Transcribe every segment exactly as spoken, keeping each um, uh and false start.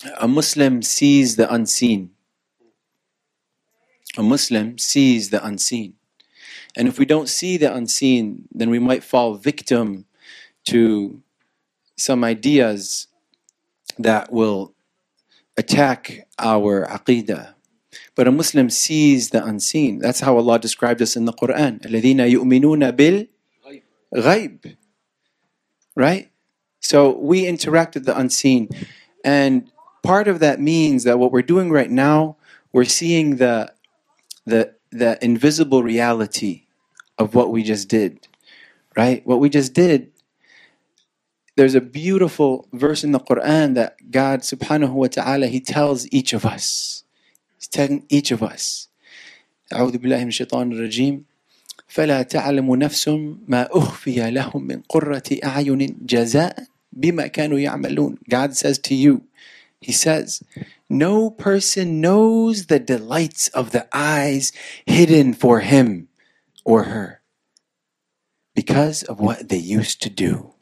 A Muslim sees the unseen. A Muslim sees the unseen. And if we don't see the unseen, then we might fall victim to some ideas that will attack our aqidah. But a Muslim sees the unseen. That's how Allah described us in the Quran. الَّذِينَ يُؤْمِنُونَ بِالْغَيْبِ. Right? So we interact with the unseen. And part of that means that what we're doing right now, we're seeing the, the, the invisible reality of what we just did. Right? What we just did, there's a beautiful verse in the Quran that God subhanahu wa ta'ala, He tells each of us. He's telling each of us. أعوذ بالله من الشيطان الرجيم فلا تعلم نفس ما أخفي لهم من قرة أعين جزاء بما كانوا يعملون. God says to you, He says, no person knows the delights of the eyes hidden for him or her because of what they used to do.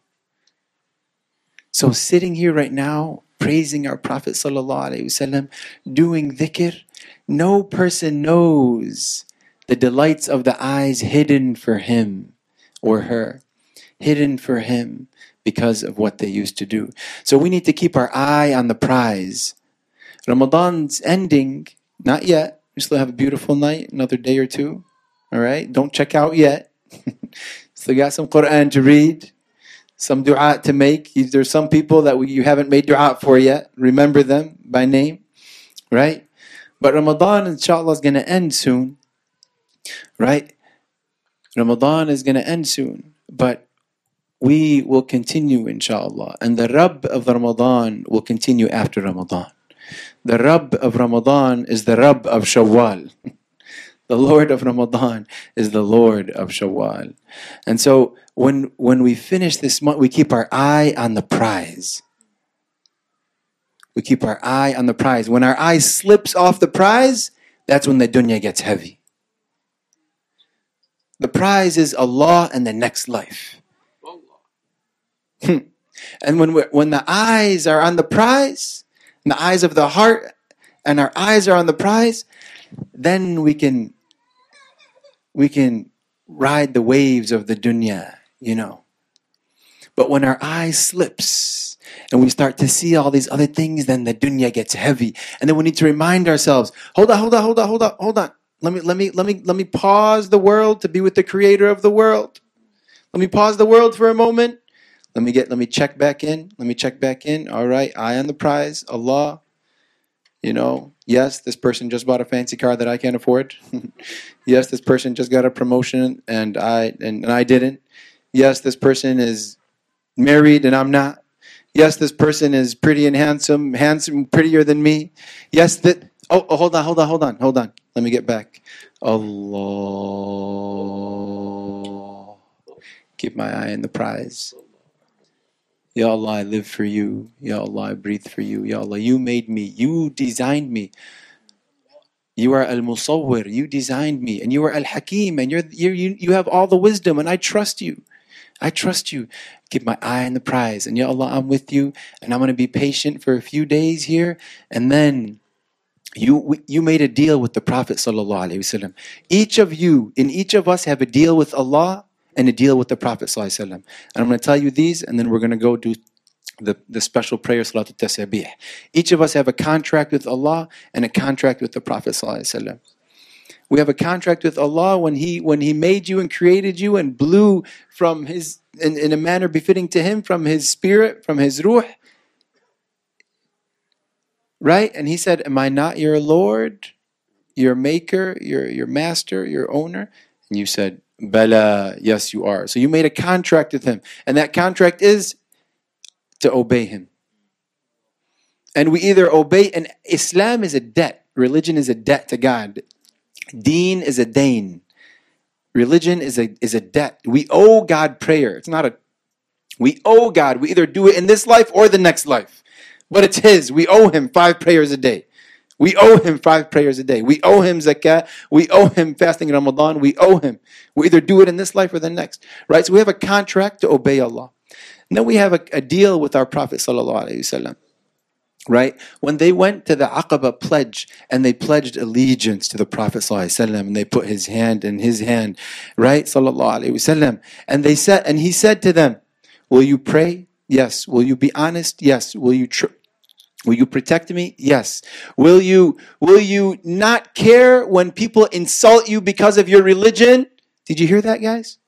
So sitting here right now, praising our Prophet sallallahu alaihi wasallam, doing dhikr, no person knows the delights of the eyes hidden for him or her, hidden for him because of what they used to do. So we need to keep our eye on the prize. Ramadan's ending, not yet. We still have a beautiful night, another day or two. All right, don't check out yet. Still got some Quran to read, some dua to make. There's some people that we, you haven't made dua for yet. Remember them by name, right? But Ramadan, inshallah, is going to end soon, right? Ramadan is going to end soon, but we will continue, inshallah. And the Rabb of Ramadan will continue after Ramadan. The Rabb of Ramadan is the Rabb of Shawwal. The Lord of Ramadan is the Lord of Shawwal. And so when, when we finish this month, we keep our eye on the prize. We keep our eye on the prize. When our eye slips off the prize, that's when the dunya gets heavy. The prize is Allah and the next life. And when, we're, when the eyes are on the prize, and the eyes of the heart, and our eyes are on the prize, then we can we can ride the waves of the dunya, you know. But when our eye slips and we start to see all these other things, then the dunya gets heavy. And then we need to remind ourselves, hold on, hold on, hold on, hold on, hold on. Let me let me let me let me pause the world to be with the creator of the world. Let me pause the world for a moment. Let me get let me check back in. Let me check back in. All right, eye on the prize, Allah. You know, yes, this person just bought a fancy car that I can't afford. Yes, this person just got a promotion and I and, and I didn't. Yes, this person is married and I'm not. Yes, this person is pretty and handsome, handsome, prettier than me. Yes, that oh, oh hold on, hold on, hold on, hold on. Let me get back. Allah. Keep my eye on the prize. Ya Allah, I live for you. Ya Allah, I breathe for you. Ya Allah, you made me. You designed me. You are Al-Musawwir. You designed me. And you are Al-Hakim. And you're, you're, you you have all the wisdom. And I trust you. I trust you. Keep my eye on the prize. And Ya Allah, I'm with you. And I'm going to be patient for a few days here. And then you you made a deal with the Prophet sallallahu alaihi wasallam. Each of you, in each of us, have a deal with Allah and a deal with the Prophet ﷺ. And I'm going to tell you these, and then we're going to go do the, the special prayer, Salatul Tasabih. Each of us have a contract with Allah and a contract with the Prophet ﷺ. We have a contract with Allah when He when He made you and created you and blew from His in, in a manner befitting to Him from His spirit, from His ruh. Right? And He said, am I not your Lord, your maker, your, your master, your owner? And you said, Bala, yes you are. So you made a contract with Him. And that contract is to obey Him. And we either obey, and Islam is a debt. Religion is a debt to God. Deen is a dain. Religion is a is a debt. We owe God prayer. It's not a, we owe God. We either do it in this life or the next life. But it's His. We owe Him five prayers a day. We owe Him five prayers a day. We owe Him zakah. We owe Him fasting in Ramadan. We owe Him. We either do it in this life or the next. Right? So we have a contract to obey Allah. And then we have a, a deal with our Prophet sallallahu alaihi wasallam. right? When they went to the Aqaba pledge and they pledged allegiance to the Prophet ﷺ, and they put his hand in his hand, right? Sallallahu Alaihi Wasallam. And they said, and he said to them, will you pray? Yes. Will you be honest? Yes. Will you tr- will you protect me? Yes. Will you will you not care when people insult you because of your religion? Did you hear that, guys?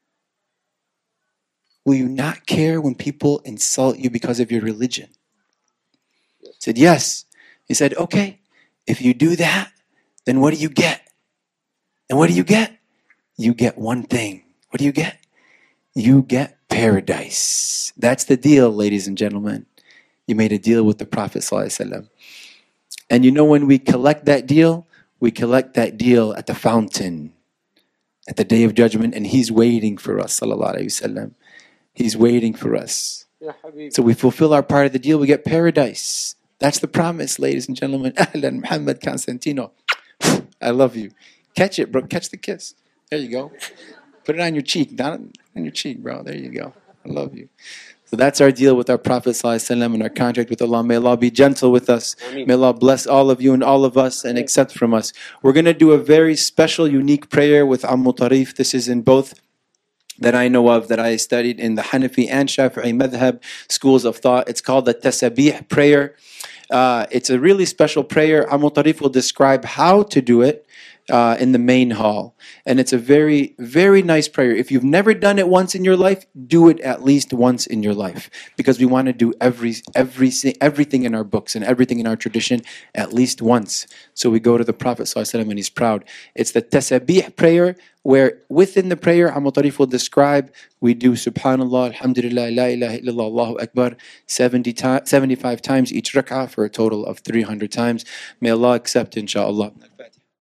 Will you not care when people insult you because of your religion? He said, yes. He said, okay, if you do that, then what do you get? And what do you get? You get one thing. What do you get? You get paradise. That's the deal, ladies and gentlemen. You made a deal with the Prophet ﷺ. And you know when we collect that deal? We collect that deal at the fountain, at the Day of Judgment, and He's waiting for us, sallallahu alayhi wasallam. He's waiting for us. So we fulfill our part of the deal, we get paradise. That's the promise, ladies and gentlemen. Ahlan, Muhammad Constantino. I love you. Catch it, bro. Catch the kiss. There you go. Put it on your cheek. Down on your cheek, bro. There you go. I love you. So that's our deal with our Prophet ﷺ and our contract with Allah. May Allah be gentle with us. May Allah bless all of you and all of us and accept from us. We're going to do a very special, unique prayer with Ammu Tarif. This is in both that I know of, that I studied in the Hanafi and Shafi'i madhab schools of thought. It's called the Tasabih prayer. Uh, it's a really special prayer. Ammu Tarif will describe how to do it uh, in the main hall. And it's a very, very nice prayer. If you've never done it once in your life, do it at least once in your life. Because we want to do every, every, everything in our books and everything in our tradition at least once. So we go to the Prophet ﷺ and he's proud. It's the Tasabih prayer, where within the prayer, Ammu Tarif will describe, we do Subhanallah, Alhamdulillah, La ilaha illallah, Allahu Akbar, seventy times, seventy-five times each rak'ah for a total of three hundred times. May Allah accept, inshaAllah.